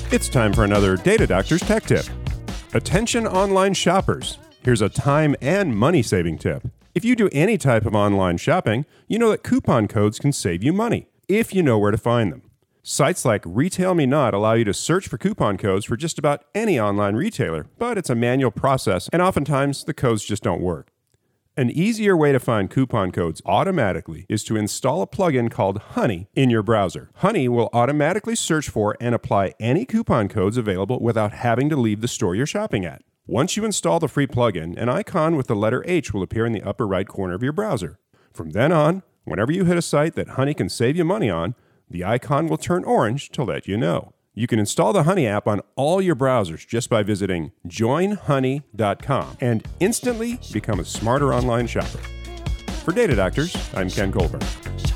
It's time for another Data Doctor's Tech Tip. Attention online shoppers. Here's a time and money-saving tip. If you do any type of online shopping, you know that coupon codes can save you money, if you know where to find them. Sites like RetailMeNot allow you to search for coupon codes for just about any online retailer, but it's a manual process, and oftentimes the codes just don't work. An easier way to find coupon codes automatically is to install a plugin called Honey in your browser. Honey will automatically search for and apply any coupon codes available without having to leave the store you're shopping at. Once you install the free plugin, an icon with the letter H will appear in the upper right corner of your browser. From then on, whenever you hit a site that Honey can save you money on, the icon will turn orange to let you know. You can install the Honey app on all your browsers just by visiting joinhoney.com and instantly become a smarter online shopper. For Data Doctors, I'm Ken Colburn.